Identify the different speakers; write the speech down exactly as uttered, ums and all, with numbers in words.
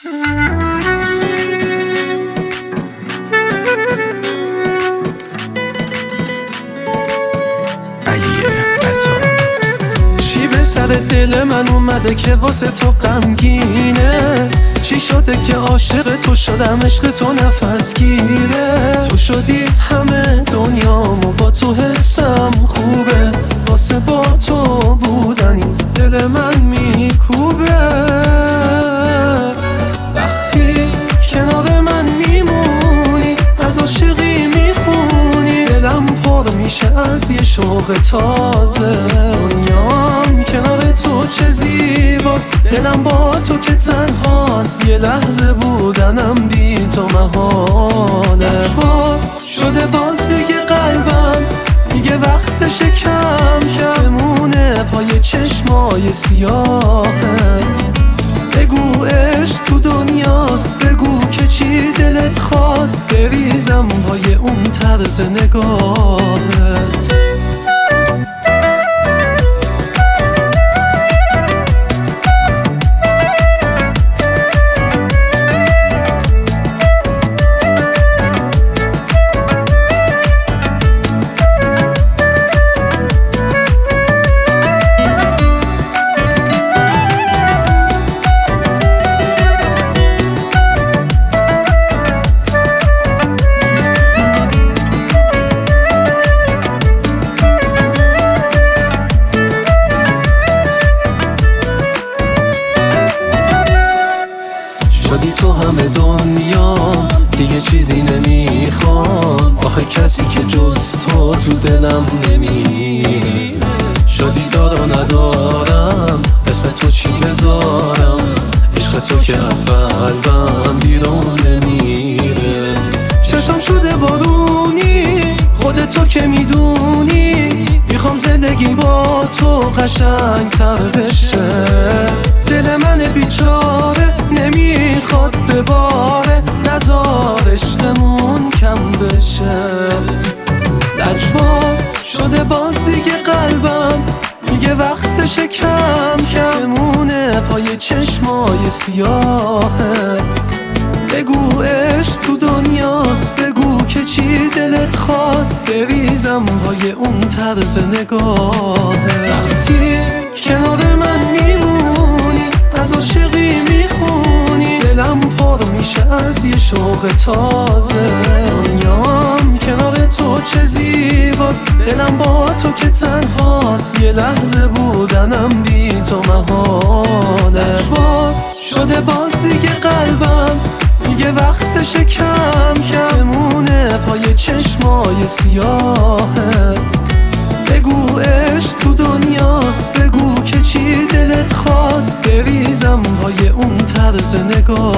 Speaker 1: سر دل من اومده که واسه تو غمگینه. چی شده که عاشق تو شدم، عشق تو نفس گیره. تو شدی همه دنیامو، با تو حسم خوبه. واسه با تو بودنی دل من میکوبه. وقتی کنار من میمونی، از عاشقی میخونی. دلم پر میشه از یه شوق تازه. دنیام کنار تو چه زیباست، دلم با تو که تنهاست. یه لحظه بودنم بی تو محاله. باز شده باز دیگه قلبم میگه وقتش کم کم بمونه پای چشمای سیاهت. بگو عشق تو دنیاست، بگو که چی دلت خواست. بریزم پای اون طرز نگاهت. شدی تو همه دنیا، دیگه چیزی نمیخوام. آخه کسی که جز تو تو دلم نمیره. شدی دار و ندارم، اسم تو چی بذارم. عشق تو که از قلبم بیرون نمیره. چشم شده بارونی، خودتو که میدونی. میخوام زندگی با تو قشنگ تر بشه. دل من بیچاره نمیخواد بباره. نذار عشقمون کم بشه. لجباز شده باز دیگه قلبم میگه وقتش کم کم بمونه پای چشمای سیاهت. بگو عشق تو دنیاست، بگو که چی دلت خواست. بریزم پای اون طرز نگاهت. وقتی کنار من میمونی، از عاشقی میخونی. دلم پر میشه از یه شوق تازه. دنیام کنار تو چه زیباست، دلم با تو که تنهاست. یه لحظه بودنم بی تو محاله. باز شده باز دیگه قلبم میگه وقتش کم کم بمونه پای چشمای سیاهت. بگو عشق تو دنیاست، بگو که چی دلت خواست. بریزم پای اون طرز نگاه